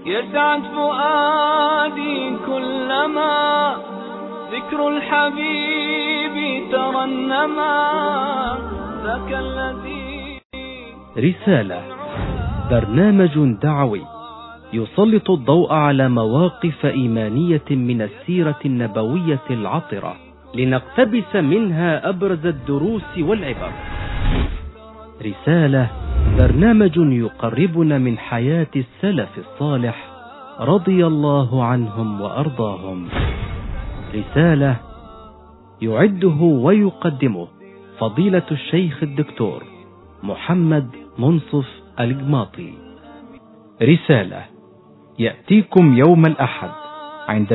يسعد فؤادي كلما ذكر الحبيب ترنما ذاك الذي. رسالة، برنامج دعوي يسلط الضوء على مواقف إيمانية من السيرة النبوية العطرة لنقتبس منها أبرز الدروس والعبر. رسالة، برنامج يقربنا من حياة السلف الصالح رضي الله عنهم وأرضاهم. رسالة يعده ويقدمه فضيلة الشيخ الدكتور محمد منصف الجماطي. رسالة يأتيكم يوم الأحد عند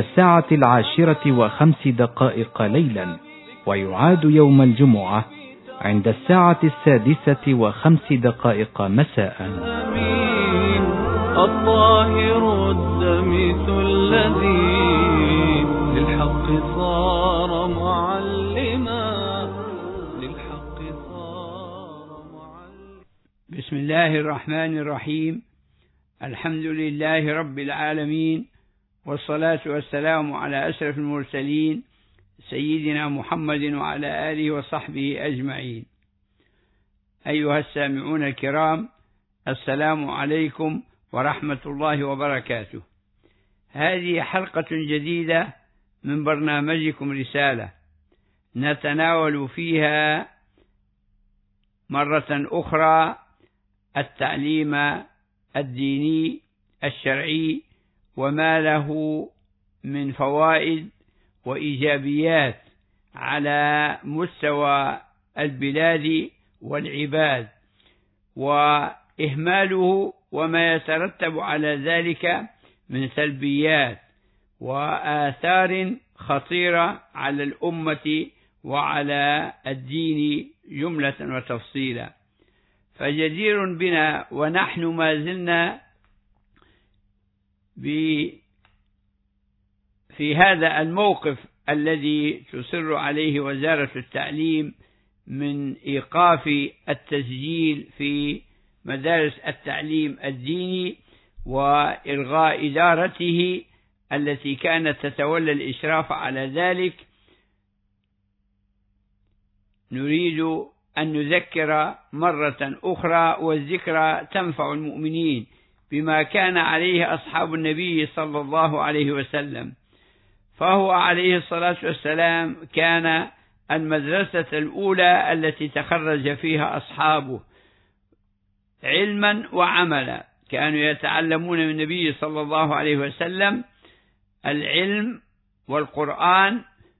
10:05 ليلا، ويعاد يوم الجمعة عند 6:05 مساء. الطاهر الدمث الذي للحق صار معلما. بسم الله الرحمن الرحيم. الحمد لله رب العالمين، والصلاة والسلام على أشرف المرسلين سيدنا محمد وعلى آله وصحبه أجمعين. أيها السامعون الكرام، السلام عليكم ورحمة الله وبركاته. هذه حلقة جديدة من برنامجكم رسالة، نتناول فيها مرة أخرى التعليم الديني الشرعي وما له من فوائد وإيجابيات على مستوى البلاد والعباد، وإهماله وما يترتب على ذلك من سلبيات وآثار خطيرة على الأمة وعلى الدين جملة وتفصيلا. فجدير بنا ونحن ما زلنا في هذا الموقف الذي تصر عليه وزارة التعليم من إيقاف التسجيل في مدارس التعليم الديني وإلغاء إدارته التي كانت تتولى الإشراف على ذلك، نريد أن نذكر مرة أخرى، والذكرى تنفع المؤمنين، بما كان عليه أصحاب النبي صلى الله عليه وسلم. فهو عليه الصلاة والسلام كان المدرسة الأولى التي تخرج فيها أصحابه علما وعملا. كانوا يتعلمون من النبي صلى الله عليه وسلم العلم والقرآن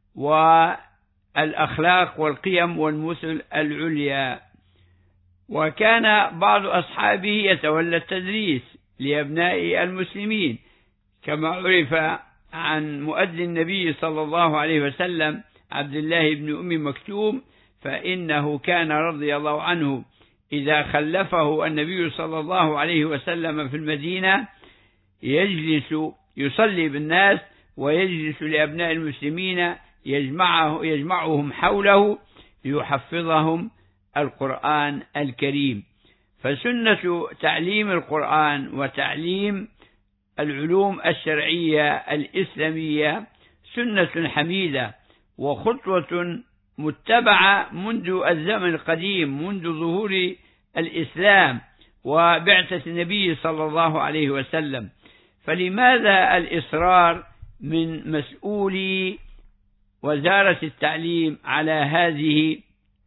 والأخلاق والقيم والمثل العليا. وكان بعض أصحابه يتولى التدريس لأبناء المسلمين، كما عرف عن مؤذن النبي صلى الله عليه وسلم عبد الله بن أم مكتوم، فإنه كان رضي الله عنه إذا خلفه النبي صلى الله عليه وسلم في المدينة يجلس يصلي بالناس ويجلس لأبناء المسلمين يجمعهم حوله ليحفظهم القرآن الكريم. فسنة تعليم القرآن وتعليم العلوم الشرعية الإسلامية سنة حميدة وخطوة متبعة منذ الزمن القديم، منذ ظهور الإسلام وبعثة النبي صلى الله عليه وسلم. فلماذا الإصرار من مسؤولي وزارة التعليم على هذه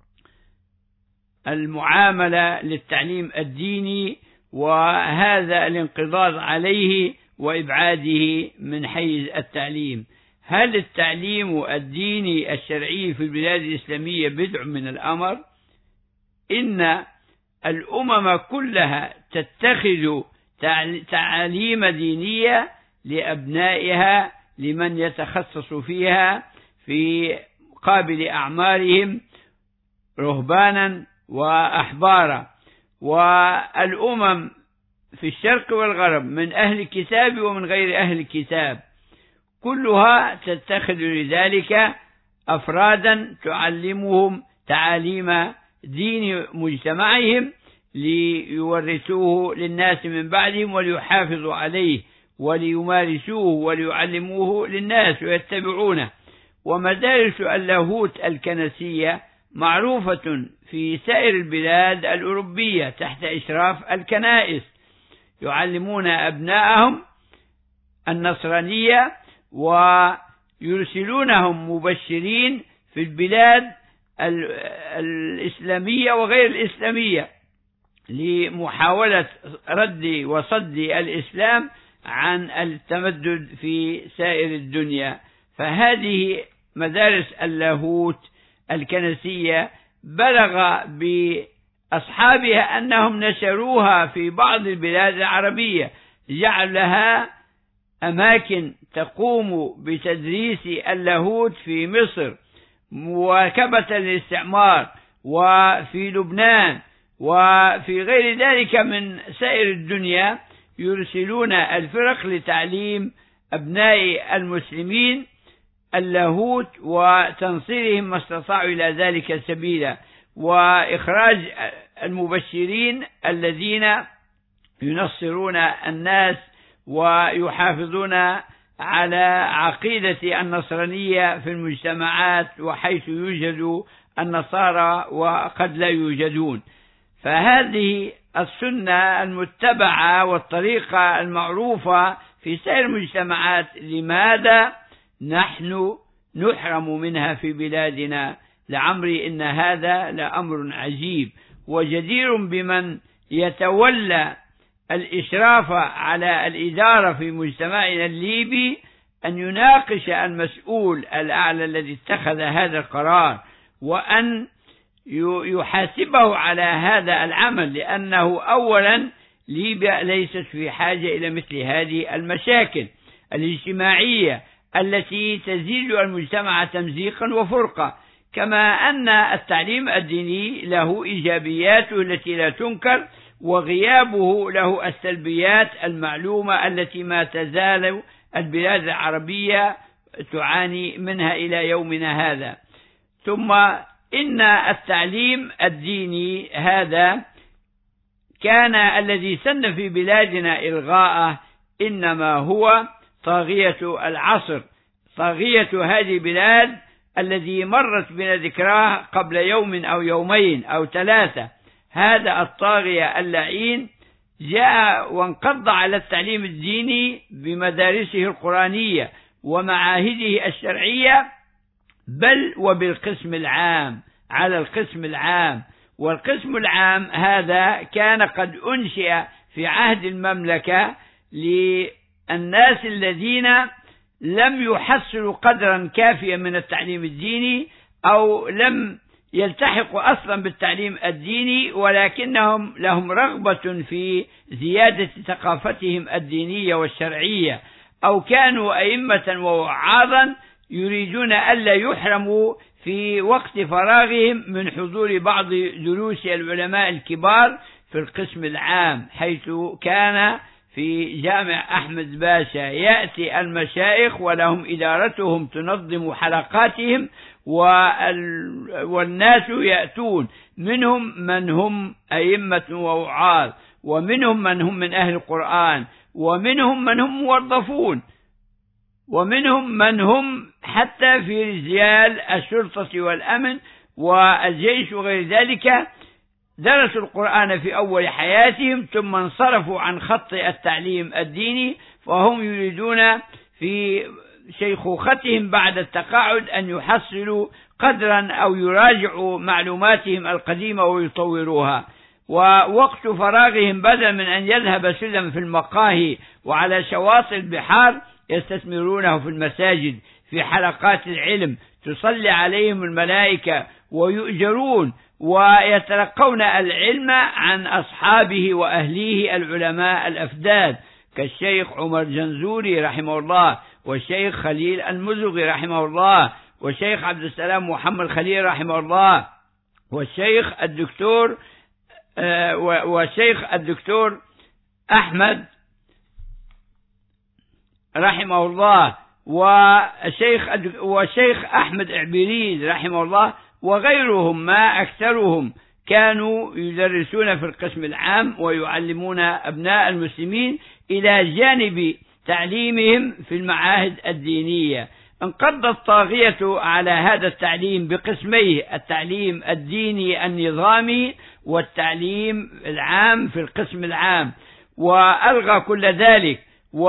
المعاملة للتعليم الديني وهذا الانقضاض عليه وإبعاده من حيز التعليم؟ هل التعليم الديني الشرعي في البلاد الإسلامية بدع من الأمر؟ إن الأمم كلها تتخذ تعاليم دينية لأبنائها لمن يتخصص فيها في قابل أعمارهم رهبانا وأحبارا. والأمم في الشرق والغرب من أهل الكتاب ومن غير أهل الكتاب كلها تتخذ لذلك أفرادا تعلمهم تعاليم دين مجتمعهم ليورثوه للناس من بعدهم وليحافظوا عليه وليمارسوه وليعلموه للناس ويتبعونه. ومدارس اللاهوت الكنسية معروفة في سائر البلاد الأوروبية تحت إشراف الكنائس، يعلمون أبناءهم النصرانية ويرسلونهم مبشرين في البلاد الإسلامية وغير الإسلامية لمحاولة رد وصد الإسلام عن التمدد في سائر الدنيا. فهذه مدارس اللاهوت الكنسية بلغ بأصحابها أنهم نشروها في بعض البلاد العربية، جعلها أماكن تقوم بتدريس اللاهوت في مصر مواكبة للاستعمار، وفي لبنان، وفي غير ذلك من سائر الدنيا يرسلون الفرق لتعليم أبناء المسلمين اللاهوت وتنصيرهم ما استطاعوا إلى ذلك سبيلا، وإخراج المبشرين الذين ينصرون الناس ويحافظون على عقيدة النصرانية في المجتمعات وحيث يوجد النصارى وقد لا يوجدون. فهذه السنة المتبعة والطريقة المعروفة في سائر المجتمعات، لماذا نحن نحرم منها في بلادنا؟ لعمري إن هذا لأمر عجيب وجدير بمن يتولى الإشراف على الإدارة في مجتمعنا الليبي أن يناقش المسؤول الأعلى الذي اتخذ هذا القرار، وأن يحاسبه على هذا العمل، لأنه أولا ليبيا ليست في حاجة إلى مثل هذه المشاكل الاجتماعية التي تزيد المجتمع تمزيقا وفرقة. كما أن التعليم الديني له إيجابياته التي لا تنكر، وغيابه له السلبيات المعلومة التي ما تزال البلاد العربية تعاني منها إلى يومنا هذا. ثم إن التعليم الديني هذا كان الذي سن في بلادنا إلغاءه إنما هو طاغية العصر، طاغية هذه البلاد الذي مرت بنا ذكراه قبل يوم أو يومين أو ثلاثة. هذا الطاغية اللعين جاء وانقض على التعليم الديني بمدارسه القرآنية ومعاهده الشرعية، بل وبالقسم العام، على القسم العام. والقسم العام هذا كان قد أنشئ في عهد المملكة للناس الذين لم يحصلوا قدرا كافيا من التعليم الديني أو لم يلتحقوا أصلا بالتعليم الديني، ولكنهم لهم رغبة في زيادة ثقافتهم الدينية والشرعية، أو كانوا أئمة ووعاظا يريدون ألا يحرموا في وقت فراغهم من حضور بعض دروس العلماء الكبار في القسم العام، حيث كان في جامع أحمد باشا يأتي المشايخ ولهم إدارتهم تنظم حلقاتهم، والناس يأتون، منهم من هم أئمة ووعاظ، ومنهم من هم من أهل القرآن، ومنهم من هم موظفون، ومنهم من هم حتى في رجال الشرطة والأمن والجيش وغير ذلك، درسوا القرآن في أول حياتهم ثم انصرفوا عن خط التعليم الديني، فهم يريدون في شيخوختهم بعد التقاعد أن يحصلوا قدرا أو يراجعوا معلوماتهم القديمة ويطوروها. ووقت فراغهم بدل من أن يذهب سلم في المقاهي وعلى شواطئ البحار يستثمرونه في المساجد في حلقات العلم تصلي عليهم الملائكة، ويؤجرون ويتلقون العلم عن أصحابه وأهليه العلماء الأفداد كالشيخ عمر جنزوري رحمه الله، والشيخ خليل المزغي رحمه الله، والشيخ عبد السلام محمد خليل رحمه الله، والشيخ الدكتور أحمد رحمه الله، والشيخ أحمد عبيريد رحمه الله، وغيرهم ما أكثرهم كانوا يدرسون في القسم العام ويعلمون أبناء المسلمين إلى جانب تعليمهم في المعاهد الدينية. انقضت الطاغية على هذا التعليم بقسميه: التعليم الديني النظامي والتعليم العام في القسم العام، وألغى كل ذلك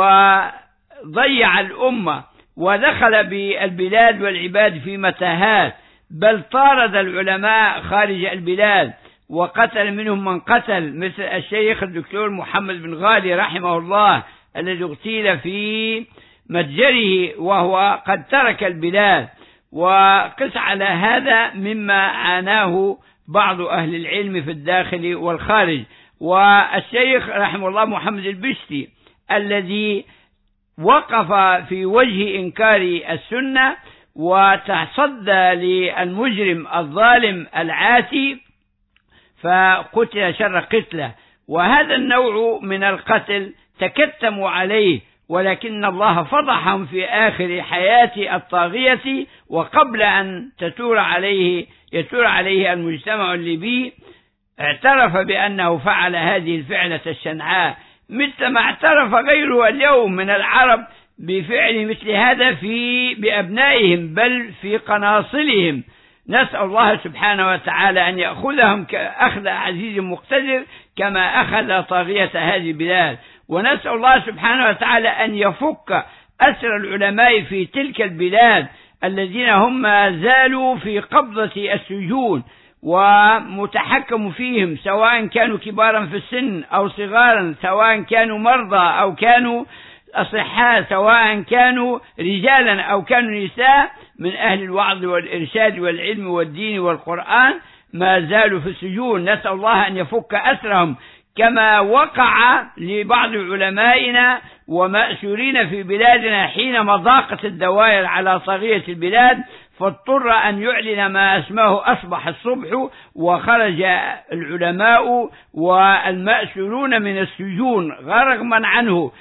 وضيع الأمة ودخل بالبلاد والعباد في متاهات، بل طارد العلماء خارج البلاد وقتل منهم من قتل، مثل الشيخ الدكتور محمد بن غالي رحمه الله الذي اغتيل في متجره وهو قد ترك البلاد. وقس على هذا مما عاناه بعض أهل العلم في الداخل والخارج. والشيخ رحمه الله محمد البشتي الذي وقف في وجه إنكار السنة وتصدى للمجرم الظالم العاتي فقتل شر قتله. وهذا النوع من القتل تكتموا عليه، ولكن الله فضحهم في آخر حياة الطاغية، وقبل أن يتور عليه المجتمع الليبي اعترف بأنه فعل هذه الفعلة الشنعاء، مثل ما اعترف غيره اليوم من العرب بفعل مثل هذا بأبنائهم بل في قناصلهم. نسأل الله سبحانه وتعالى أن يأخذهم كأخذ عزيز مقتدر كما أخذ طاغية هذه البلاد، ونسأل الله سبحانه وتعالى أن يفك أسر العلماء في تلك البلاد الذين هم ما زالوا في قبضة السجون ومتحكم فيهم، سواء كانوا كبارا في السن أو صغارا، سواء كانوا مرضى أو كانوا أصحاء، سواء كانوا رجالا أو كانوا نساء، من أهل الوعظ والإرشاد والعلم والدين والقرآن ما زالوا في السجون. نسأل الله أن يفك أسرهم كما وقع لبعض علمائنا ومأسورين في بلادنا حينما ضاقت الدوائر على طاغية البلاد، فاضطر أن يعلن ما اسمه أصبح الصبح، وخرج العلماء والمأسورون من السجون رغما عنه،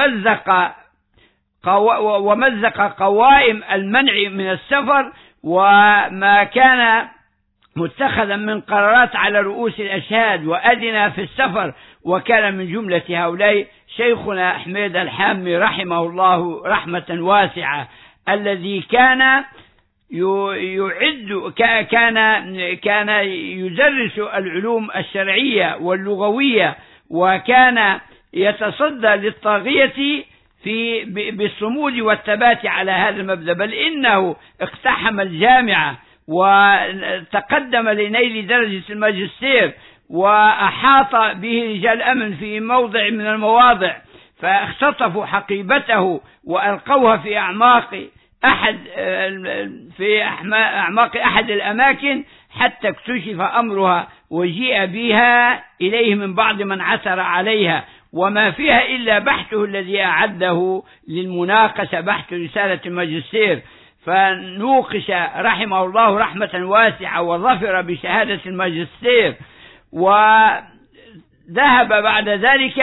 ومزق قوائم المنع من السفر وما كان متخذا من قرارات على رؤوس الأشهاد، وأذن في السفر. وكان من جملة هؤلاء شيخنا أحمد الحامي رحمه الله رحمة واسعة، الذي كان كان يدرس العلوم الشرعية واللغوية، وكان يتصدى للطاغية بالصمود والثبات على هذا المبدأ، بل إنه اقتحم الجامعة وتقدم لنيل درجة الماجستير، وأحاط به رجال أمن في موضع من المواضع، فاختطفوا حقيبته وألقوها في أعماق أحد الأماكن حتى اكتشف أمرها، وجيء بها إليه من بعض من عثر عليها، وما فيها إلا بحثه الذي أعده للمناقشة، بحث رسالة الماجستير، فنوقش رحمه الله رحمة واسعة وظفر بشهادة الماجستير. وذهب بعد ذلك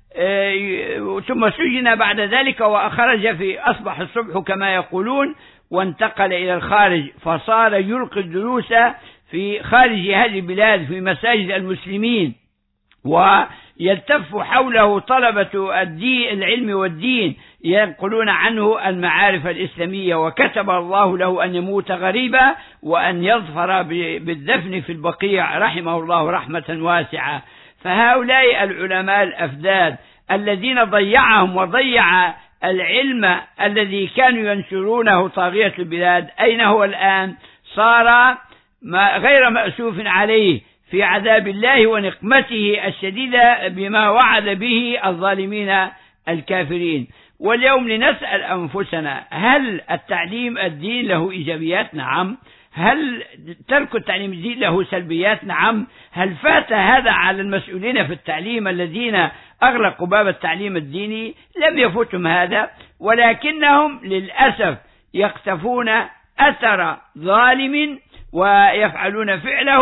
ثم سجن بعد ذلك وخرج في أصبح الصبح كما يقولون، وانتقل إلى الخارج، فصار يلقي الدروس في خارج هذه البلاد في مساجد المسلمين، ويلتف حوله طلبة العلم والدين ينقلون عنه المعارف الإسلامية. وكتب الله له أن يموت غريبا وأن يظفر بالدفن في البقيع رحمه الله رحمة واسعة. فهؤلاء العلماء الأفداد الذين ضيعهم وضيع العلم الذي كانوا ينشرونه طاغية البلاد، أين هو الآن؟ صار غير مأسوف عليه في عذاب الله ونقمته الشديدة بما وعد به الظالمين الكافرين. واليوم لنسأل أنفسنا: هل التعليم الدين له إيجابيات؟ نعم. هل ترك التعليم الدين له سلبيات؟ نعم. هل فات هذا على المسؤولين في التعليم الذين أغلقوا باب التعليم الديني؟ لم يفوتهم هذا، ولكنهم للأسف يقتفون أثر ظالم ويفعلون فعله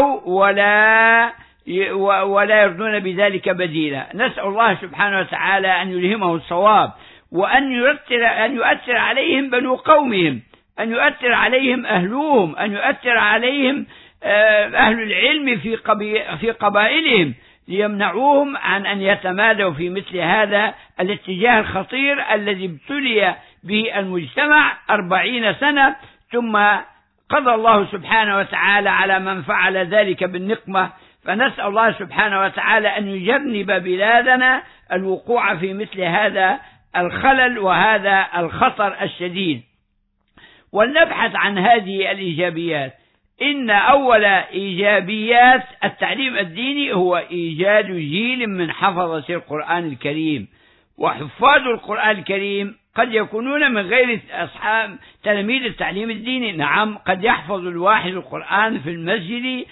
ولا يرضون بذلك بديلا. نسأل الله سبحانه وتعالى أن يلهمه الصواب، وأن يؤثر عليهم بنو قومهم، أن يؤثر عليهم أهلهم، أن يؤثر عليهم أهل العلم في قبائلهم، ليمنعوهم عن أن يتمادوا في مثل هذا الاتجاه الخطير الذي ابتلي به المجتمع 40 سنة، ثم قضى الله سبحانه وتعالى على من فعل ذلك بالنقمة. فنسأل الله سبحانه وتعالى أن يجنب بلادنا الوقوع في مثل هذا الخلل وهذا الخطر الشديد. ولنبحث عن هذه الإيجابيات. إن أول إيجابيات التعليم الديني هو إيجاد جيل من حفظة القرآن الكريم. وحفاظ القرآن الكريم قد يكونون من غير أصحاب تلاميذ التعليم الديني. نعم، قد يحفظ الواحد القرآن في المسجد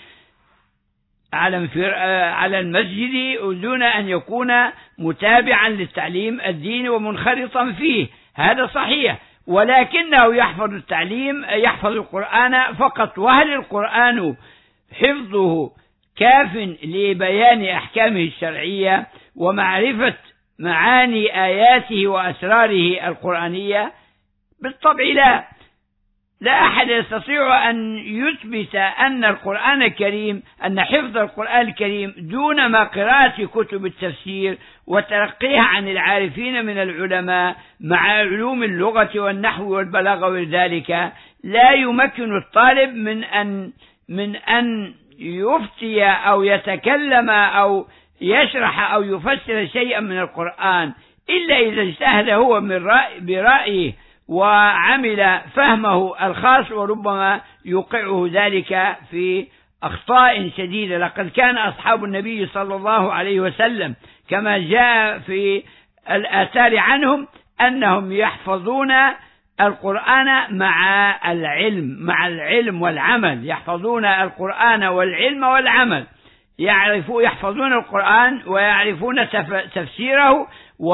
على المسجد دون أن يكون متابعا للتعليم الديني ومنخرطا فيه، هذا صحيح، ولكنه يحفظ القرآن فقط. وهل القرآن حفظه كاف لبيان أحكامه الشرعية ومعرفة معاني آياته وأسراره القرآنية؟ بالطبع لا. لا أحد يستطيع أن يثبت أن القرآن الكريم، أن حفظ القرآن الكريم دون ما قراءة كتب التفسير وتلقيها عن العارفين من العلماء مع علوم اللغة والنحو والبلاغة وذلك، لا يمكن الطالب من أن يفتي أو يتكلم أو يشرح أو يفسر شيئا من القرآن إلا إذا اجتهد هو برأيه وعمل فهمه الخاص، وربما يوقعه ذلك في أخطاء شديدة. لقد كان أصحاب النبي صلى الله عليه وسلم كما جاء في الآثار عنهم أنهم يحفظون القرآن مع العلم والعمل، يحفظون القرآن والعلم والعمل، يحفظون القرآن ويعرفون تفسيره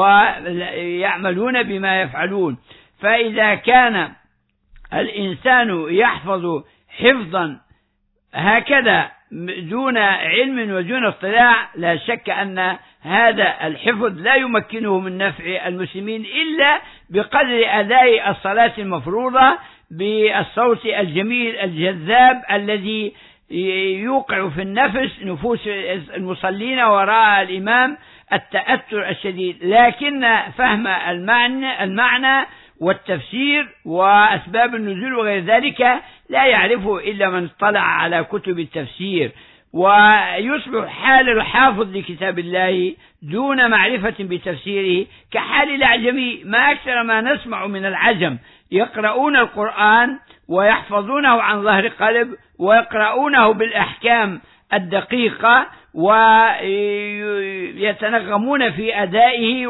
ويعملون بما يفعلون. فإذا كان الإنسان يحفظ حفظا هكذا دون علم ودون اطلاع، لا شك أن هذا الحفظ لا يمكنه من نفع المسلمين إلا بقدر أداء الصلاة المفروضة بالصوت الجميل الجذاب الذي يوقع في نفوس المصلين وراء الإمام التأثر الشديد. لكن فهم المعنى والتفسير وأسباب النزول وغير ذلك لا يعرفه إلا من اطلع على كتب التفسير. ويصبح حال الحافظ لكتاب الله دون معرفة بتفسيره كحال الأعجمي. ما أكثر ما نسمع من العجم يقرؤون القرآن ويحفظونه عن ظهر قلب ويقرؤونه بالأحكام الدقيقة ويتنغمون في أدائه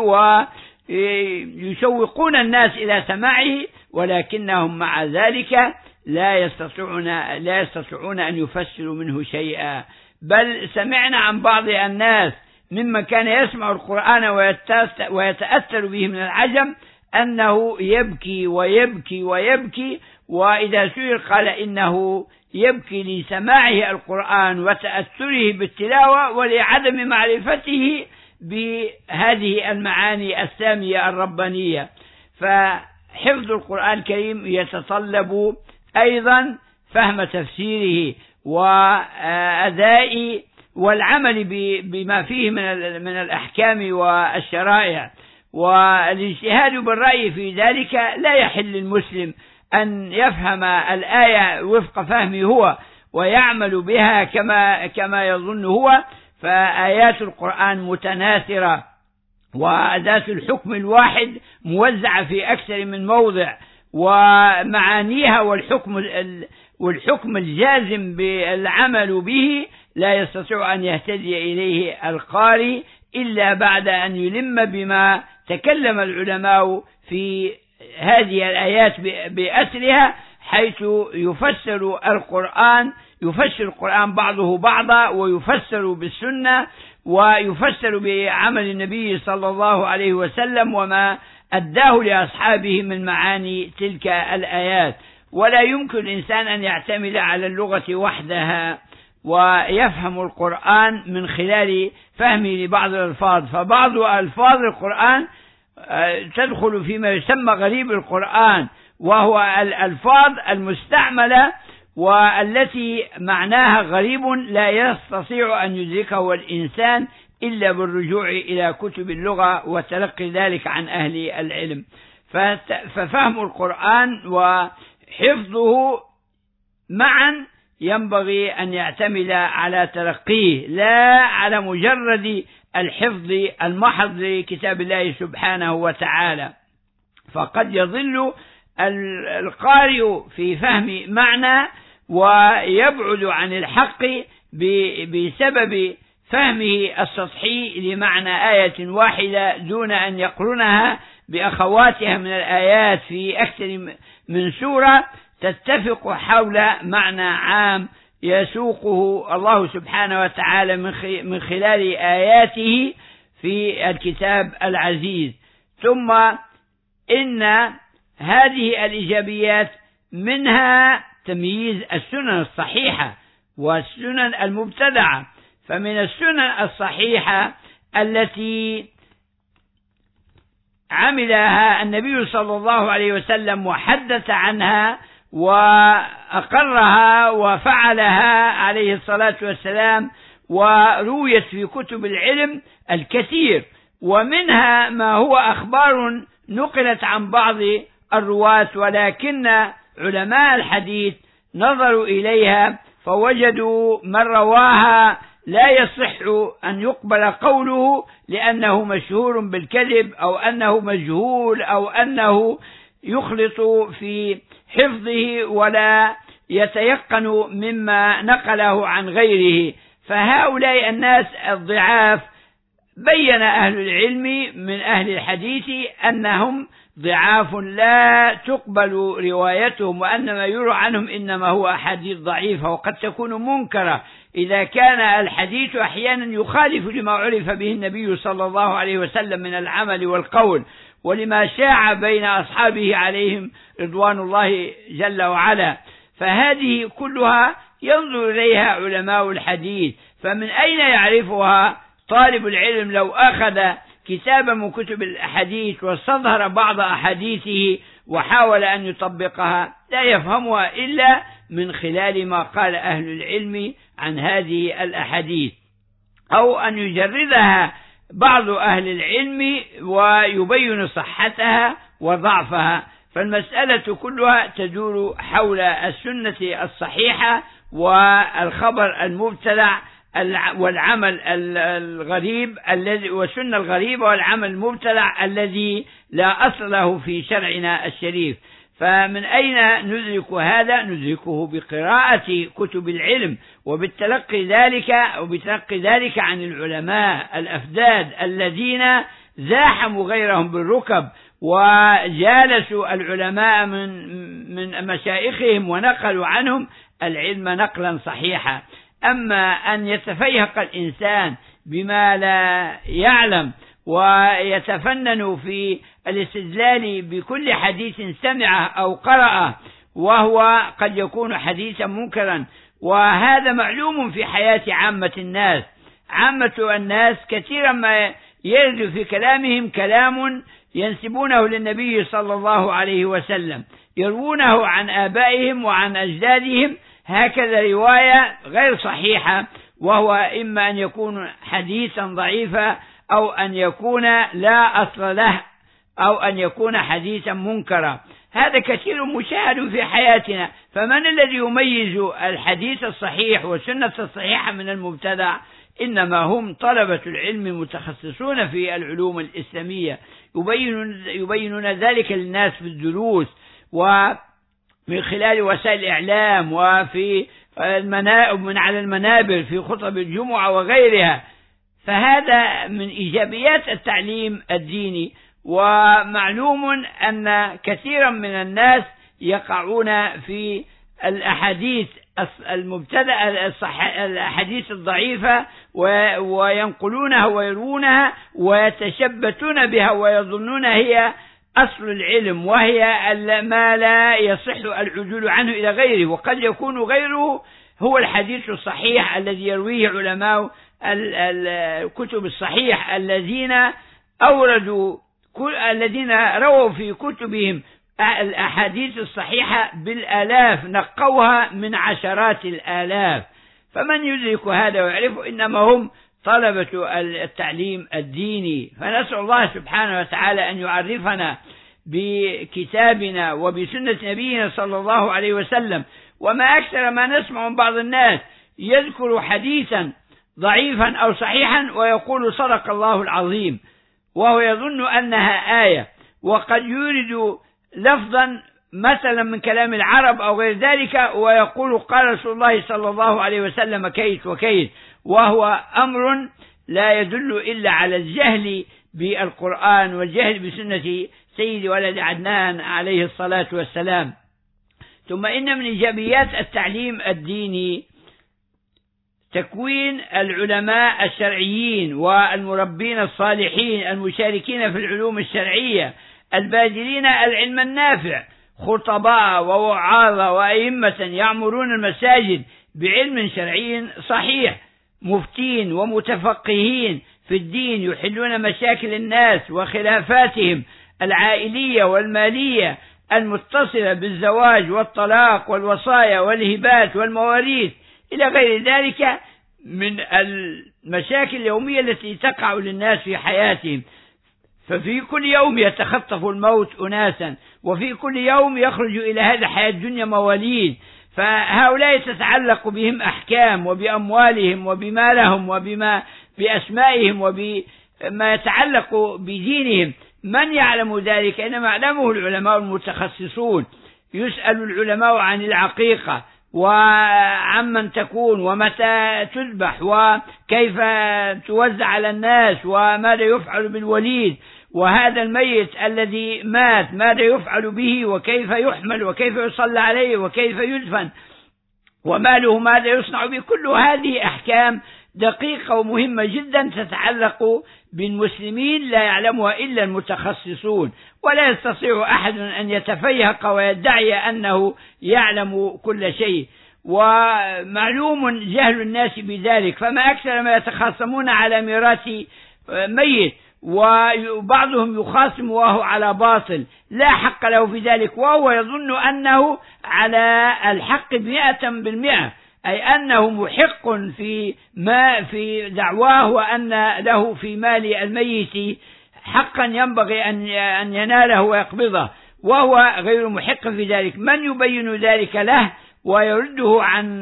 ويشوقون الناس إلى سماعه، ولكنهم مع ذلك لا يستطيعون أن يفسروا منه شيئا. بل سمعنا عن بعض الناس ممن كان يسمع القرآن ويتأثر به من العجم أنه يبكي ويبكي ويبكي، وإذا سئل قال إنه يبكي لسماعه القرآن وتأثره بالتلاوة ولعدم معرفته بهذه المعاني السامية الربانية. فحفظ القرآن الكريم يتطلب أيضا فهم تفسيره وأداء والعمل بما فيه من الأحكام والشرائع، والاجتهاد بالرأي في ذلك لا يحل المسلم أن يفهم الآية وفق فهمه هو ويعمل بها كما يظن هو. فآيات القرآن متناثرة وأداة الحكم الواحد موزعة في أكثر من موضع، ومعانيها والحكم الجازم بالعمل به لا يستطيع أن يهتدي إليه القارئ إلا بعد أن يلم بما تكلم العلماء في هذه الآيات بأسرها، حيث يفسر القرآن بعضه بعضا، ويفسر بالسنة، ويفسر بعمل النبي صلى الله عليه وسلم وما أداه لأصحابه من معاني تلك الآيات. ولا يمكن الإنسان أن يعتمد على اللغة وحدها ويفهم القرآن من خلال فهمه لبعض الألفاظ. فبعض ألفاظ القرآن تدخل فيما يسمى غريب القرآن، وهو الألفاظ المستعملة والتي معناها غريب لا يستطيع أن يدركه الإنسان إلا بالرجوع إلى كتب اللغة وتلقي ذلك عن أهل العلم. ففهم القرآن وحفظه معا ينبغي أن يعتمد على تلقيه، لا على مجرد الحفظ المحض لكتاب الله سبحانه وتعالى. فقد يضل القارئ في فهم معنى ويبعد عن الحق بسبب فهمه السطحي لمعنى آية واحدة دون أن يقرنها بأخواتها من الآيات في أكثر من سورة تتفق حول معنى عام يسوقه الله سبحانه وتعالى من خلال آياته في الكتاب العزيز. ثم إن هذه الإيجابيات منها تمييز السنن الصحيحة والسنن المبتدعة. فمن السنن الصحيحة التي عملها النبي صلى الله عليه وسلم وحدث عنها وأقرها وفعلها عليه الصلاة والسلام ورويت في كتب العلم الكثير، ومنها ما هو أخبار نقلت عن بعض الرواة، ولكن علماء الحديث نظروا إليها فوجدوا من رواها لا يصح أن يقبل قوله لأنه مشهور بالكذب أو أنه مجهول أو أنه يخلط في حفظه ولا يتيقن مما نقله عن غيره. فهؤلاء الناس الضعاف بين أهل العلم من أهل الحديث أنهم ضعاف لا تقبل روايتهم، وأن ما يروى عنهم إنما هو أحاديث ضعيفة وقد تكون منكرة إذا كان الحديث أحيانا يخالف لما عرف به النبي صلى الله عليه وسلم من العمل والقول ولما شاع بين أصحابه عليهم رضوان الله جل وعلا. فهذه كلها ينظر إليها علماء الحديث. فمن أين يعرفها طالب العلم لو أخذ كتابا من كتب الأحاديث واستظهر بعض أحاديثه وحاول أن يطبقها؟ لا يفهمها إلا من خلال ما قال أهل العلم عن هذه الأحاديث، أو أن يجردها بعض أهل العلم ويبين صحتها وضعفها. فالمسألة كلها تدور حول السنة الصحيحة والخبر المبتدع والعمل الغريب والسنة الغريبة والعمل المبتدع الذي لا أصل له في شرعنا الشريف. فمن أين ندرك هذا؟ ندركه بقراءة كتب العلم وبالتلقي ذلك عن العلماء الأفداد الذين زاحموا غيرهم بالركب وجالسوا العلماء من مشايخهم ونقلوا عنهم العلم نقلا صحيحا. أما أن يتفيهق الإنسان بما لا يعلم ويتفنن في الاستدلال بكل حديث سمعه أو قرأه وهو قد يكون حديثا منكرا، وهذا معلوم في حياة عامة الناس. عامة الناس كثيرا ما يرد في كلامهم كلام ينسبونه للنبي صلى الله عليه وسلم، يروونه عن آبائهم وعن أجدادهم هكذا رواية غير صحيحة، وهو إما أن يكون حديثا ضعيفا أو أن يكون لا أصل له أو أن يكون حديثا منكرا. هذا كثير مشاهد في حياتنا. فمن الذي يميز الحديث الصحيح والسنة الصحيحة من المبتدع؟ إنما هم طلبة العلم المتخصصون في العلوم الإسلامية يبينون ذلك للناس في الدروس ومن خلال وسائل الإعلام وفي من على المنابر في خطب الجمعة وغيرها. فهذا من إيجابيات التعليم الديني. ومعلوم أن كثيرا من الناس يقعون في الأحاديث المبتدأ الأحاديث الضعيفة وينقلونها ويرونها ويتشبتون بها ويظنون هي أصل العلم، وهي ما لا يصح العدول عنه إلى غيره، وقد يكون غيره هو الحديث الصحيح الذي يرويه علماء الكتب الصحيح الذين رووا في كتبهم الأحاديث الصحيحة بالآلاف، نقوها من عشرات الآلاف. فمن يدرك هذا ويعرفه إنما هم طلبة التعليم الديني. فنسأل الله سبحانه وتعالى أن يعرفنا بكتابنا وبسنة نبينا صلى الله عليه وسلم. وما أكثر ما نسمع من بعض الناس يذكر حديثا ضعيفا أو صحيحا ويقول صدق الله العظيم، وهو يظن أنها آية، وقد يورد لفظا مثلا من كلام العرب أو غير ذلك ويقول قال رسول الله صلى الله عليه وسلم كيت وكيت، وهو أمر لا يدل إلا على الجهل بالقرآن والجهل بسنة سيد ولد عدنان عليه الصلاة والسلام. ثم إن من إيجابيات التعليم الديني تكوين العلماء الشرعيين والمربين الصالحين المشاركين في العلوم الشرعية الباذلين العلم النافع، خطباء ووعاظ وأئمة يعمرون المساجد بعلم شرعي صحيح، مفتين ومتفقهين في الدين يحلون مشاكل الناس وخلافاتهم العائلية والمالية المتصلة بالزواج والطلاق والوصايا والهبات والمواريث إلى غير ذلك من المشاكل اليومية التي تقع للناس في حياتهم. ففي كل يوم يتخطف الموت أناسا، وفي كل يوم يخرج إلى هذه الحياة الدنيا مواليد، فهؤلاء تتعلق بهم أحكام وبأموالهم وبمالهم وبما بأسمائهم وبما يتعلق بدينهم. من يعلم ذلك؟ إنما يعلمه العلماء المتخصصون. يسأل العلماء عن العقيقة وعمن تكون ومتى تذبح وكيف توزع على الناس وماذا يفعل بالوليد، وهذا الميت الذي مات ماذا يفعل به وكيف يحمل وكيف يصلى عليه وكيف يدفن وماله ماذا يصنع به. كل هذه أحكام دقيقة ومهمة جدا تتعلق بالمسلمين لا يعلمها إلا المتخصصون، ولا يستطيع أحد أن يتفيهق ويدعي أنه يعلم كل شيء، ومعلوم جهل الناس بذلك. فما أكثر ما يتخاصمون على ميراث ميت، وبعضهم يخاصم وهو على باطل لا حق له في ذلك، وهو يظن أنه على الحق 100%، أي أنه محق في دعواه وأن له في مال الميت حقا ينبغي أن يناله ويقبضه، وهو غير محق في ذلك. من يبين ذلك له ويرده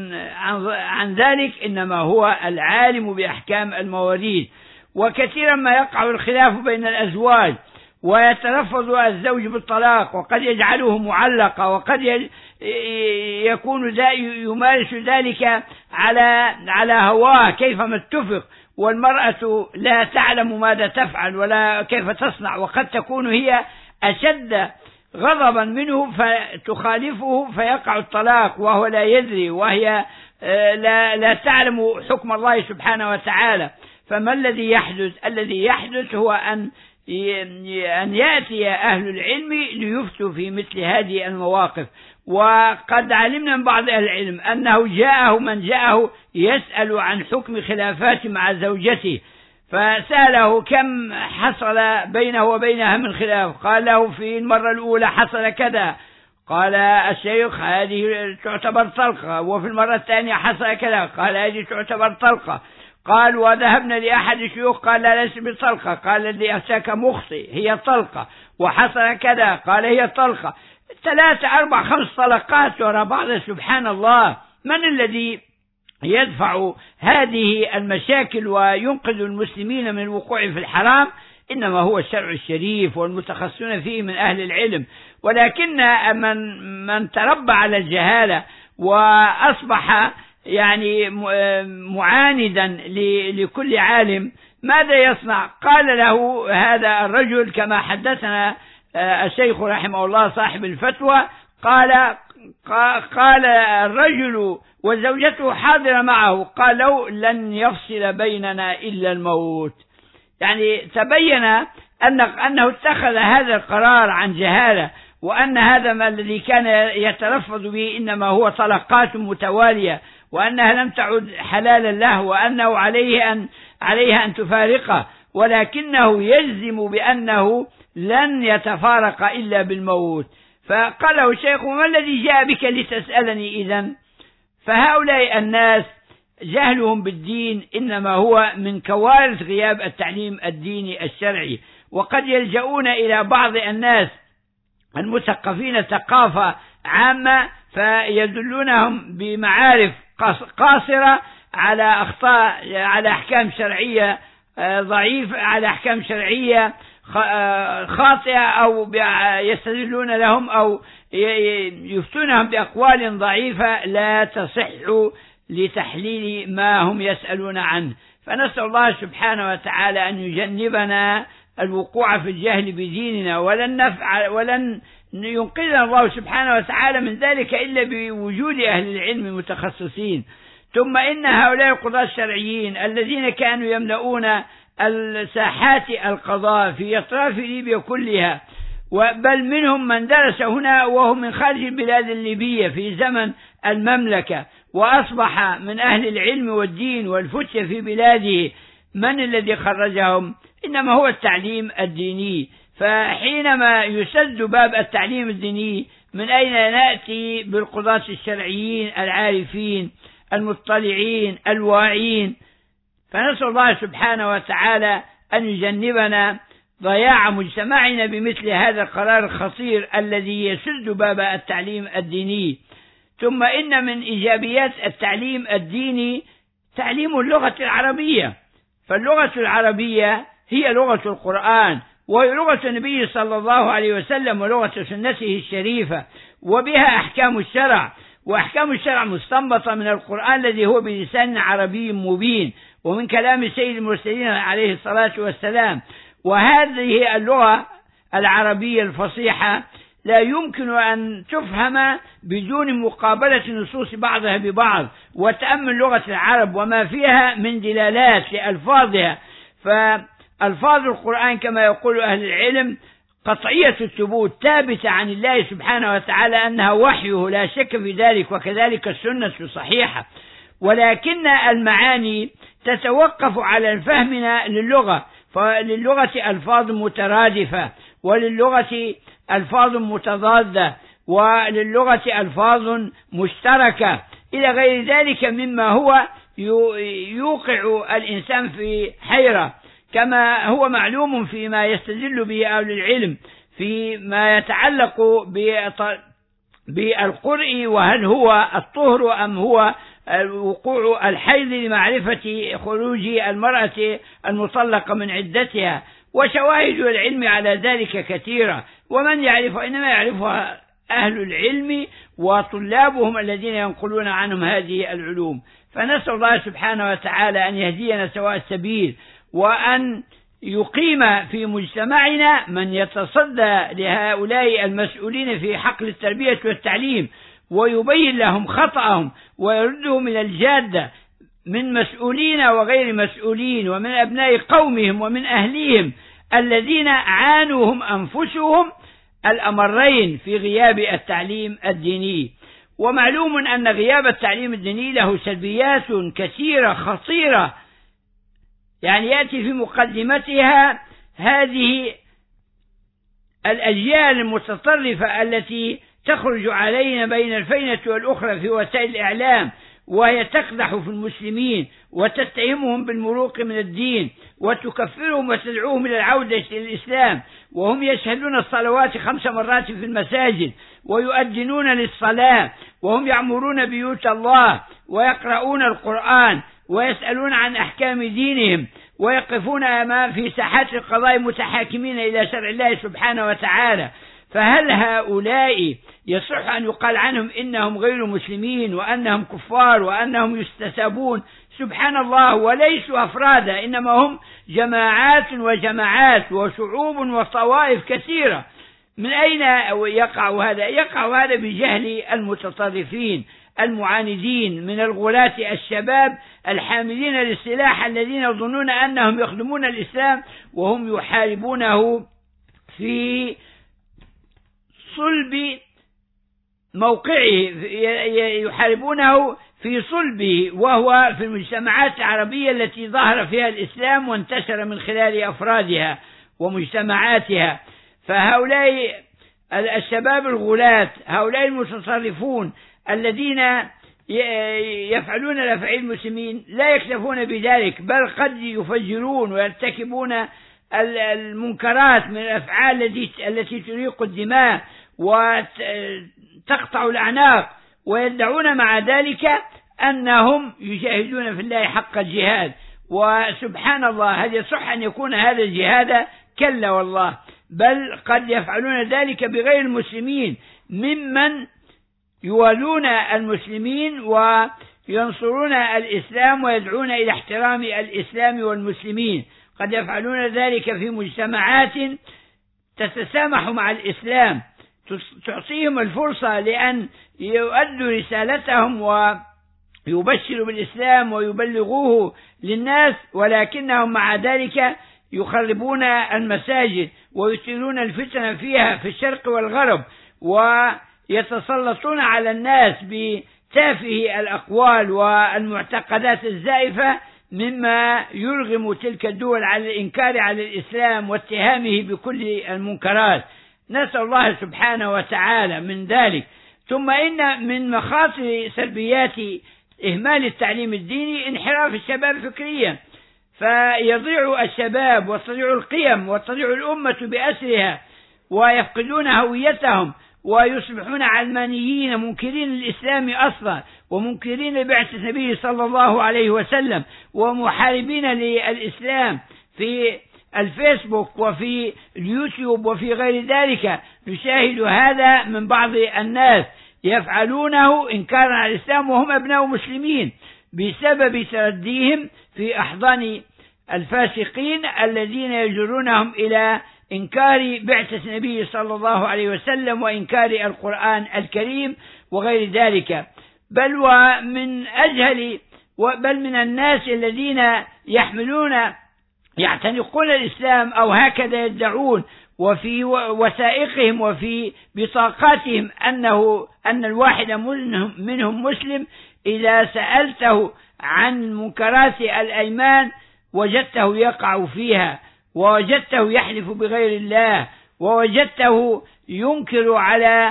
عن ذلك إنما هو العالم بأحكام المواريث. وكثيرا ما يقع الخلاف بين الأزواج ويتلفظ الزوج بالطلاق وقد يجعله معلقة، وقد يكون يمارس ذلك على هواه كيفما اتفق، والمرأة لا تعلم ماذا تفعل ولا كيف تصنع، وقد تكون هي أشد غضبا منه فتخالفه فيقع الطلاق وهو لا يدري، وهي لا تعلم حكم الله سبحانه وتعالى. فما الذي يحدث؟ الذي يحدث هو أن يأتي أهل العلم ليفتوا في مثل هذه المواقف. وقد علمنا من بعض أهل العلم أنه جاءه من جاءه يسأل عن حكم خلافات مع زوجته، فسأله كم حصل بينه وبينها من خلاف، قال له في المرة الأولى حصل كذا، قال الشيخ هذه تعتبر طلقة، وفي المرة الثانية حصل كذا، قال هذه تعتبر طلقة. قال وذهبنا لأحد الشيوخ قال لا ليس بطلقة، قال الذي أفتاك مخطئ هي طلقة، وحصل كذا قال هي طلقة. 3 4 5 طلقات وراء بعض. سبحان الله، من الذي يدفع هذه المشاكل وينقذ المسلمين من الوقوع في الحرام؟ إنما هو الشرع الشريف والمتخصصون فيه من أهل العلم. ولكن من تربى على الجهالة وأصبح يعني معاندا لكل عالم ماذا يصنع؟ قال له هذا الرجل كما حدثنا الشيخ رحمه الله صاحب الفتوى، قال الرجل وزوجته حاضرة معه، قالوا لن يفصل بيننا إلا الموت. يعني تبين أنه اتخذ هذا القرار عن جهالة، وأن هذا ما الذي كان يتلفظ به إنما هو طلقات متوالية، وأنها لم تعد حلالا له، وأنه عليها أن تفارقه، ولكنه يجزم بأنه لن يتفارق إلا بالموت. فقال له الشيخ ما الذي جاء بك لتسألني إذن؟ فهؤلاء الناس جهلهم بالدين إنما هو من كوارث غياب التعليم الديني الشرعي. وقد يلجؤون إلى بعض الناس المثقفين ثقافة عامة فيدلونهم بمعارف قاصرة على أخطاء، على أحكام شرعية ضعيفة، على أحكام شرعية خاطئة، أو يستدلون لهم أو يفتونهم بأقوال ضعيفة لا تصح لتحليل ما هم يسألون عنه. فنسأل الله سبحانه وتعالى أن يجنبنا الوقوع في الجهل بديننا، ولن ينقذنا الله سبحانه وتعالى من ذلك إلا بوجود أهل العلم المتخصصين. ثم إن هؤلاء القضاة الشرعيين الذين كانوا يملؤون الساحات القضاء في أطراف ليبيا كلها، بل منهم من درس هنا وهم من خارج البلاد الليبية في زمن المملكة وأصبح من أهل العلم والدين والفتية في بلاده، من الذي خرجهم؟ إنما هو التعليم الديني. فحينما يسد باب التعليم الديني، من أين نأتي بالقضاة الشرعيين العارفين المطلعين الواعين؟ فنسأل الله سبحانه وتعالى أن يجنبنا ضياع مجتمعنا بمثل هذا القرار الخطير الذي يسد باب التعليم الديني. ثم إن من إيجابيات التعليم الديني تعليم اللغة العربية، فاللغة العربية هي لغة القرآن، وهي لغة النبي صلى الله عليه وسلم ولغة سنته الشريفة، وبها أحكام الشرع، وأحكام الشرع مستنبطة من القرآن الذي هو بلسان عربي مبين، ومن كلام سيد المرسلين عليه الصلاة والسلام. وهذه اللغة العربية الفصيحة لا يمكن أن تفهم بدون مقابلة نصوص بعضها ببعض وتأمل لغة العرب وما فيها من دلالات لألفاظها. فألفاظ القرآن كما يقول أهل العلم قطعية الثبوت، ثابتة عن الله سبحانه وتعالى أنها وحيه، لا شك في ذلك، وكذلك السنة صحيحة، ولكن المعاني تتوقف على فهمنا للغة، فللغة ألفاظ مترادفة، وللغة ألفاظ متضادة، وللغة ألفاظ مشتركة إلى غير ذلك مما هو يوقع الإنسان في حيرة، كما هو معلوم فيما يستدل به أهل العلم فيما يتعلق بالقرء، وهل هو الطهر أم هو وقوع الحيض لمعرفة خروج المرأة المطلقة من عدتها. وشواهد العلم على ذلك كثيرة، ومن يعرف إنما يعرفها أهل العلم وطلابهم الذين ينقلون عنهم هذه العلوم. فنسأل الله سبحانه وتعالى أن يهدينا سواء السبيل، وأن يقيم في مجتمعنا من يتصدى لهؤلاء المسؤولين في حقل التربية والتعليم، ويبين لهم خطأهم ويردهم إلى الجادة من مسؤولين وغير مسؤولين، ومن أبناء قومهم ومن أهليهم الذين عانوهم أنفسهم الأمرين في غياب التعليم الديني. ومعلوم أن غياب التعليم الديني له سلبيات كثيرة خطيرة، يعني يأتي في مقدمتها هذه الأجيال المتطرفة التي تخرج علينا بين الفينة والأخرى في وسائل الإعلام، وهي تقدح في المسلمين وتتهمهم بالمروق من الدين وتكفرهم وتدعوهم إلى العودة إلى الإسلام، وهم يشهدون الصلوات 5 مرات في المساجد ويؤذنون للصلاة، وهم يعمرون بيوت الله ويقرؤون القرآن ويسألون عن أحكام دينهم، ويقفون أمام في ساحات القضاء متحاكمين إلى شرع الله سبحانه وتعالى. فهل هؤلاء يصح أن يقال عنهم إنهم غير مسلمين وأنهم كفار وأنهم يستسابون؟ سبحان الله، وليسوا أفرادا، إنما هم جماعات وجماعات وشعوب وطوائف كثيرة. من أين يقع هذا؟ يقع هذا بجهل المتطرفين المعاندين من الغلاة الشباب الحاملين للسلاح الذين يظنون أنهم يخدمون الإسلام وهم يحاربونه في صلب موقعه، يحاربونه في صلبه، وهو في المجتمعات العربية التي ظهر فيها الإسلام وانتشر من خلال أفرادها ومجتمعاتها. فهؤلاء الشباب الغلاة، هؤلاء المتطرفون الذين يفعلون الأفعال المسلمين لا يكتفون بذلك، بل قد يفجرون ويرتكبون المنكرات من الأفعال التي تريق الدماء وتقطع الأعناق، ويدعون مع ذلك أنهم يجاهدون في الله حق الجهاد. وسبحان الله، هل يصح أن يكون هذا الجهاد؟ كلا والله، بل قد يفعلون ذلك بغير المسلمين ممن يوالون المسلمين وينصرون الإسلام ويدعون إلى احترام الإسلام والمسلمين. قد يفعلون ذلك في مجتمعات تتسامح مع الإسلام، تعطيهم الفرصة لأن يؤدوا رسالتهم ويبشروا بالإسلام ويبلغوه للناس، ولكنهم مع ذلك يخربون المساجد ويثيرون الفتن فيها في الشرق والغرب، ويتسلطون على الناس بتافه الأقوال والمعتقدات الزائفة، مما يرغم تلك الدول على الإنكار على الإسلام واتهامه بكل المنكرات. نسأل الله سبحانه وتعالى من ذلك. ثم إن من مخاطر سلبيات إهمال التعليم الديني انحراف الشباب فكريا، فيضيع الشباب وتضيع القيم وتضيع الأمة بأسرها، ويفقدون هويتهم ويصبحون علمانيين منكرين للإسلام أصلا، ومنكرين لبعثة النبي صلى الله عليه وسلم، ومحاربين للإسلام في الفيسبوك وفي اليوتيوب وفي غير ذلك. نشاهد هذا من بعض الناس يفعلونه إنكارا على الإسلام وهم أبناء مسلمين، بسبب ترديهم في أحضان الفاسقين الذين يجرونهم إلى إنكار بعثة النبي صلى الله عليه وسلم وإنكار القرآن الكريم وغير ذلك. بل من الناس الذين يعتنقون الإسلام أو هكذا يدعون، وفي وثائقهم وفي بطاقاتهم أن الواحد منهم مسلم، إذا سألته عن منكرات الأيمان وجدته يقع فيها، ووجدته يحلف بغير الله، ووجدته ينكر على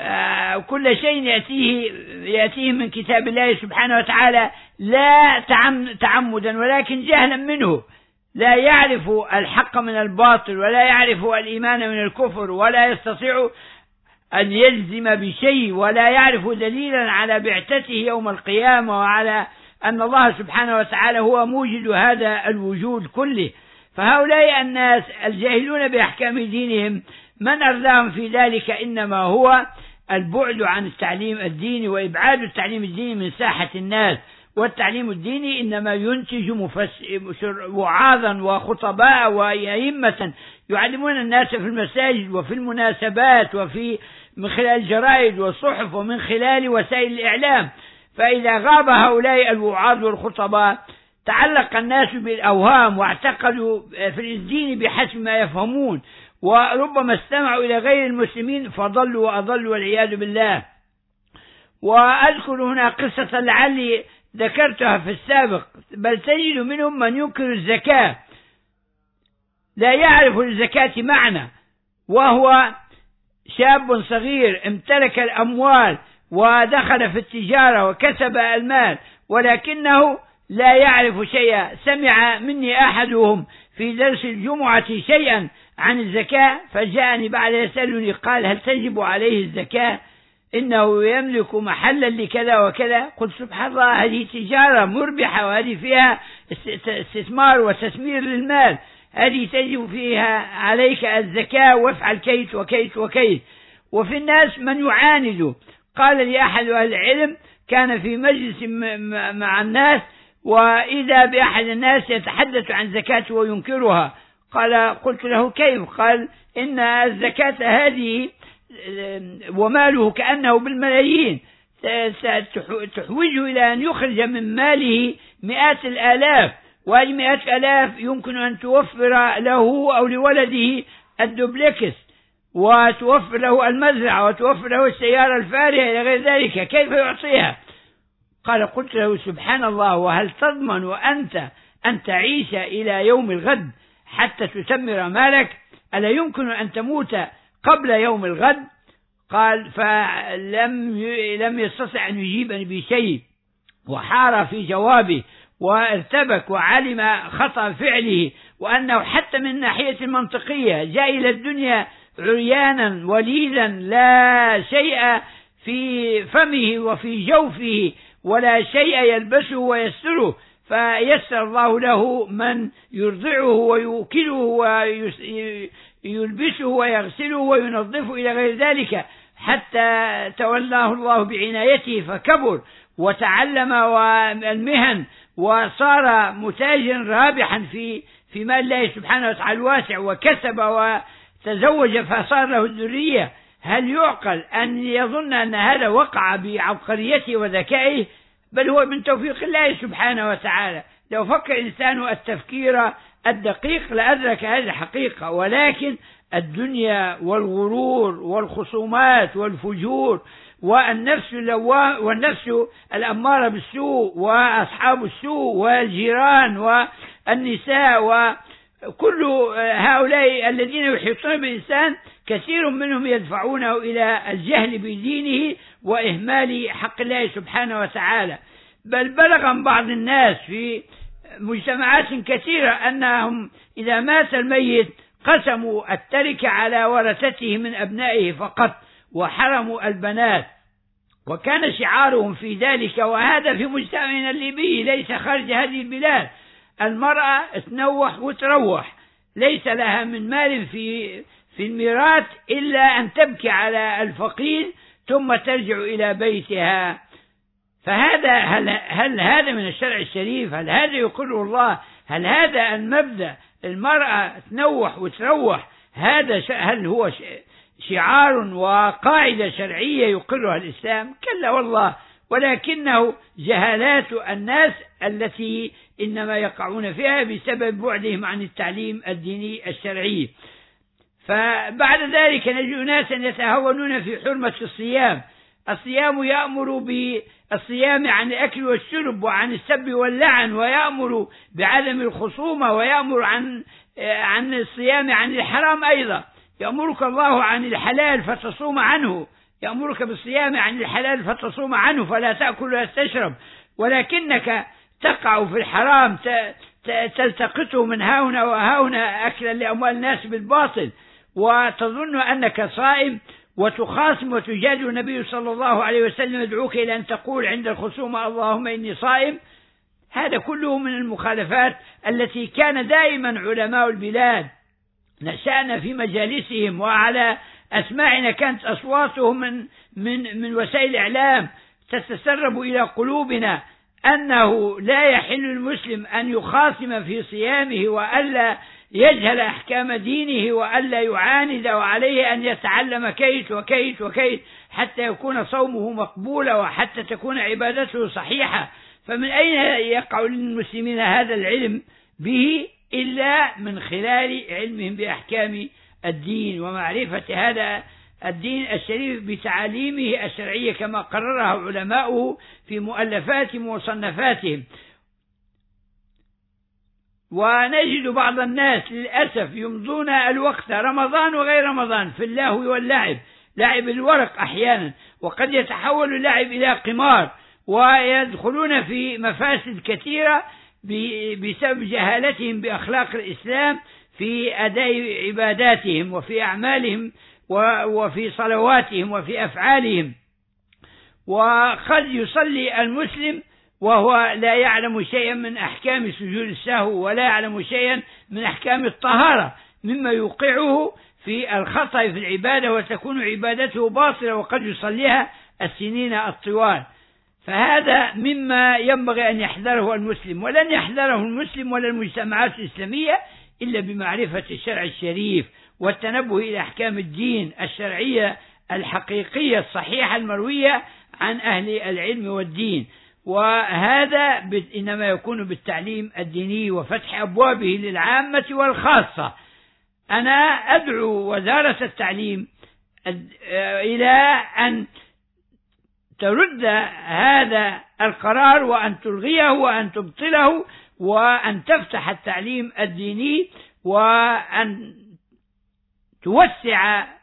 كل شيء يأتيه من كتاب الله سبحانه وتعالى، لا تعمدا ولكن جهلا منه، لا يعرف الحق من الباطل، ولا يعرف الإيمان من الكفر، ولا يستطيع أن يلزم بشيء، ولا يعرف دليلا على بعثته يوم القيامة وعلى أن الله سبحانه وتعالى هو موجد هذا الوجود كله. فهؤلاء الناس الجاهلون بأحكام دينهم من أرضاهم في ذلك إنما هو البعد عن التعليم الديني وإبعاد التعليم الديني من ساحة الناس. والتعليم الديني إنما ينتج وعاظا وخطباء وأئمة يعلمون الناس في المساجد وفي المناسبات من خلال الجرائد والصحف ومن خلال وسائل الإعلام. فإذا غاب هؤلاء الوعاظ والخطباء تعلق الناس بالأوهام واعتقدوا في الدين بحسب ما يفهمون، وربما استمعوا إلى غير المسلمين فضلوا وأضلوا والعياذ بالله. وأذكر هنا قصة لعلي ذكرتها في السابق، بل تجد منهم من ينكر الزكاة، لا يعرف للزكاة معنى، وهو شاب صغير امتلك الأموال ودخل في التجارة وكسب المال، ولكنه لا يعرف شيئا. سمع مني أحدهم في درس الجمعة شيئا عن الزكاة، فجاءني بعد يسألني قال: هل تجب عليه الزكاة؟ إنه يملك محلا لكذا وكذا. قلت: سبحان الله، هذه تجارة مربحة، وهذه فيها استثمار وتثمير للمال، هذه تجب فيها عليك الزكاة، وافعل كيت وكيت وكيت. وفي الناس من يعاند. قال لي أحد أهل العلم كان في مجلس مع الناس، وإذا بأحد الناس يتحدث عن زكاة وينكرها. قلت له: كيف؟ قال: إن الزكاة هذه وماله كأنه بالملايين، تحوجه إلى أن يخرج من ماله مئات الآلاف، وهذه مئات الآلاف يمكن أن توفر له أو لولده الدوبلكس، وتوفر له المزرعة، وتوفر له السيارة الفارهة إلى غير ذلك، كيف يعطيها؟ قلت له: سبحان الله، وهل تضمن أنت أن تعيش إلى يوم الغد حتى تثمر مالك؟ ألا يمكن أن تموت قبل يوم الغد؟ قال لم يستطع أن يجيبني بشيء، وحار في جوابه وارتبك وعلم خطأ فعله، وأنه حتى من الناحية المنطقية جاء إلى الدنيا عريانا وليدا لا شيء في فمه وفي جوفه ولا شيء يلبسه ويستره، فيسر الله له من يرضعه ويوكله ويلبسه ويغسله وينظفه إلى غير ذلك، حتى تولاه الله بعنايته فكبر وتعلم المهن وصار متاجرا رابحا في مال الله سبحانه وتعالى الواسع، وكسب وتزوج فصار له الذرية. هل يعقل أن يظن أن هذا وقع بعبقريته وذكائه؟ بل هو من توفيق الله سبحانه وتعالى. لو فكر الإنسان التفكير الدقيق لأدرك هذه الحقيقة، ولكن الدنيا والغرور والخصومات والفجور والنفس الأمارة بالسوء وأصحاب السوء والجيران والنساء وكل هؤلاء الذين يحيطون بالإنسان كثير منهم يدفعونه إلى الجهل بدينه وإهمال حق الله سبحانه وتعالى. بل بلغ بعض الناس في مجتمعات كثيرة أنهم إذا مات الميت قسموا التركة على ورثته من أبنائه فقط وحرموا البنات، وكان شعارهم في ذلك، وهذا في مجتمعنا الليبي ليس خارج هذه البلاد، المرأة تنوح وتروح، ليس لها من مال في الميراث إلا أن تبكي على الفقير ثم ترجع إلى بيتها. فهذا هل هذا من الشرع الشريف؟ هل هذا يقره الله؟ هل هذا المبدأ المرأة تنوح وتروح هل هو شعار وقاعدة شرعية يقرها الإسلام؟ كلا والله، ولكنه جهالات الناس التي إنما يقعون فيها بسبب بعدهم عن التعليم الديني الشرعي. فبعد ذلك نجد ناسا يتهاونون في حرمة الصيام. الصيام يأمر بالصيام عن الأكل والشرب وعن السب واللعن، ويأمر بعدم الخصومة، ويأمر عن الصيام عن الحرام أيضا. يأمرك الله عن الحلال فتصوم عنه، يأمرك بالصيام عن الحلال فتصوم عنه فلا تأكل ولا تشرب، ولكنك تقع في الحرام تلتقطه من هاهنا وهاهنا أكلا لأموال الناس بالباطل، وتظن أنك صائم وتخاصم وتجادل. النبي صلى الله عليه وسلم يدعوك إلى أن تقول عند الخصومة اللهم إني صائم. هذا كله من المخالفات التي كان دائما علماء البلاد نشأنا في مجالسهم وعلى أسماعنا كانت أصواتهم من وسائل الإعلام تتسرب إلى قلوبنا أنه لا يحل المسلم أن يخاصم في صيامه، وألا يجهل أحكام دينه، وألا يعاند، وعليه أن يتعلم كيت وكيت وكيت حتى يكون صومه مقبولا وحتى تكون عبادته صحيحة. فمن أين يقع للمسلمين هذا العلم به إلا من خلال علمهم بأحكام الدين ومعرفة هذا الدين الشريف بتعاليمه الشرعية كما قررها علماؤه في مؤلفاتهم وصنفاتهم. ونجد بعض الناس للأسف يمضون الوقت رمضان وغير رمضان في اللهو واللعب، لعب الورق أحيانا، وقد يتحول اللعب إلى قمار، ويدخلون في مفاسد كثيرة بسبب جهالتهم بأخلاق الإسلام في أداء عباداتهم وفي أعمالهم وفي صلواتهم وفي أفعالهم. وقد يصلي المسلم وهو لا يعلم شيئا من أحكام سجود السهو ولا يعلم شيئا من أحكام الطهارة، مما يوقعه في الخطأ في العبادة وتكون عبادته باطلة وقد يصليها السنين الطوال. فهذا مما ينبغي أن يحذره المسلم، ولن يحذره المسلم ولا المجتمعات الإسلامية إلا بمعرفة الشرع الشريف والتنبه إلى أحكام الدين الشرعية الحقيقية الصحيحة المروية عن أهل العلم والدين. وهذا إنما يكون بالتعليم الديني وفتح أبوابه للعامة والخاصة. أنا أدعو وزارة التعليم إلى أن ترد هذا القرار وأن تلغيه وأن تبطله وأن تفتح التعليم الديني وأن توسع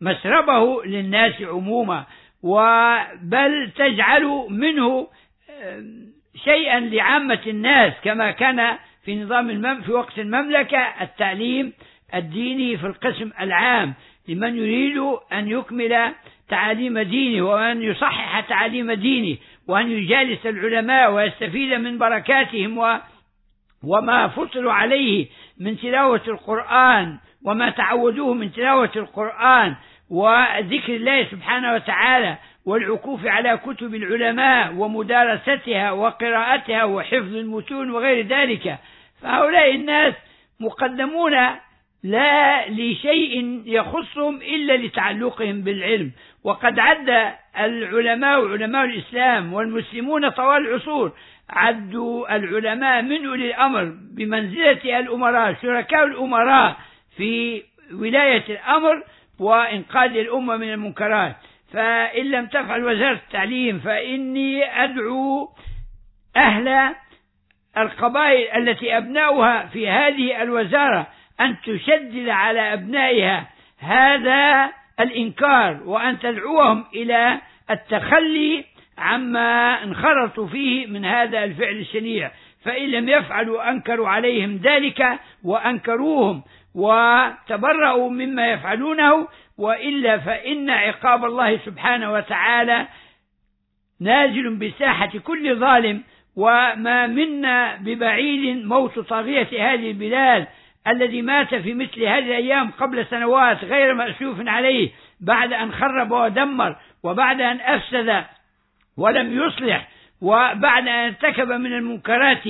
مسربه للناس عموما، بل تجعل منه شيئا لعامة الناس، كما كان في نظام في وقت المملكة التعليم الديني في القسم العام لمن يريد أن يكمل تعاليم دينه وأن يصحح تعاليم دينه وأن يجالس العلماء ويستفيد من بركاتهم وما فطروا عليه من تلاوة القرآن وما تعودوه من تلاوة القرآن وذكر الله سبحانه وتعالى والعكوف على كتب العلماء ومدارستها وقراءتها وحفظ المتون وغير ذلك. فهؤلاء الناس مقدمون لا لشيء يخصهم إلا لتعلقهم بالعلم. وقد عد العلماء علماء الإسلام والمسلمون طوال العصور عدوا العلماء من أولي الأمر بمنزلة الأمراء، شركاء الأمراء في ولاية الأمر وإنقاذ الأمة من المنكرات. فإن لم تفعل وزارة التعليم فإني أدعو أهل القبائل التي أبناؤها في هذه الوزارة أن تشدد على أبنائها هذا الإنكار وأن تدعوهم إلى التخلي عما انخرطوا فيه من هذا الفعل الشنيع. فإن لم يفعلوا أنكروا عليهم ذلك وأنكروهم وتبرأوا مما يفعلونه، وإلا فإن عقاب الله سبحانه وتعالى نازل بساحة كل ظالم. وما منا ببعيد موت طاغية هذه البلاد الذي مات في مثل هذه الأيام قبل سنوات غير مأسوف عليه، بعد أن خرب ودمر وبعد أن أفسد ولم يصلح وبعد أن ارتكب من المنكرات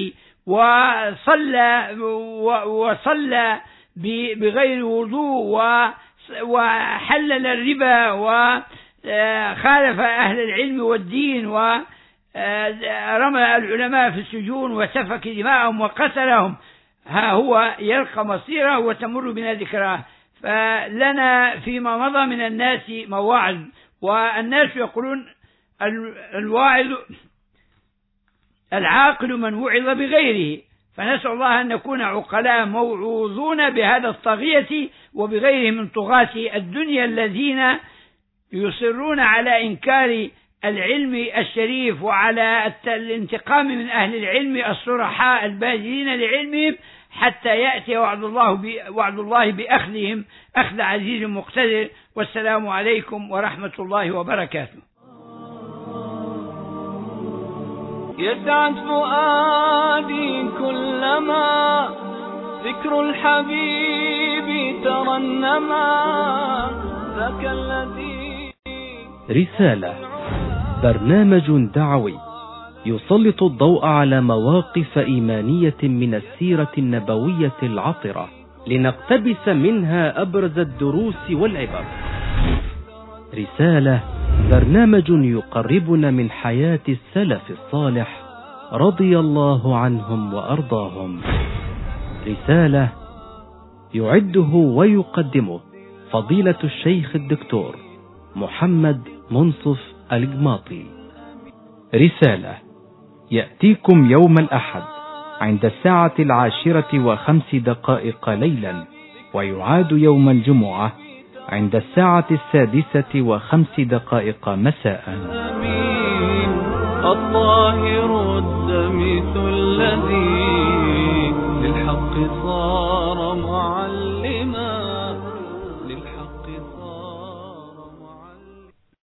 وصلى بغير وضوء وحلل الربا وخالف أهل العلم والدين ورمى العلماء في السجون وسفك دماءهم وقتلهم. ها هو يلقى مصيره وتمر بنا ذكراه. فلنا فيما مضى من الناس مواعظ، والناس يقولون الواعظ العاقل من وعظ بغيره، فنسأل الله أن نكون عقلاء موعوظون بهذا الطاغية وبغيره من طغاة الدنيا الذين يصرون على إنكار العلم الشريف وعلى الانتقام من أهل العلم الصرحاء الباذلين لعلمهم حتى يأتي وعد الله بأخذهم أخذ عزيز مقتدر. والسلام عليكم ورحمة الله وبركاته. يسعد فؤادي كلما ذكر الحبيب ترنما ذاك الذي. رسالة، برنامج دعوي يسلط الضوء على مواقف إيمانية من السيرة النبوية العطرة لنقتبس منها أبرز الدروس والعبر. رسالة، برنامج يقربنا من حياة السلف الصالح رضي الله عنهم وأرضاهم. رسالة يعده ويقدمه فضيلة الشيخ الدكتور محمد منصف الجماطي. رسالة يأتيكم يوم الأحد عند 10:05 ليلا، ويعاد يوم الجمعة عند 6:05 مساء. الطاهر الدمث الذي للحق صار معلما.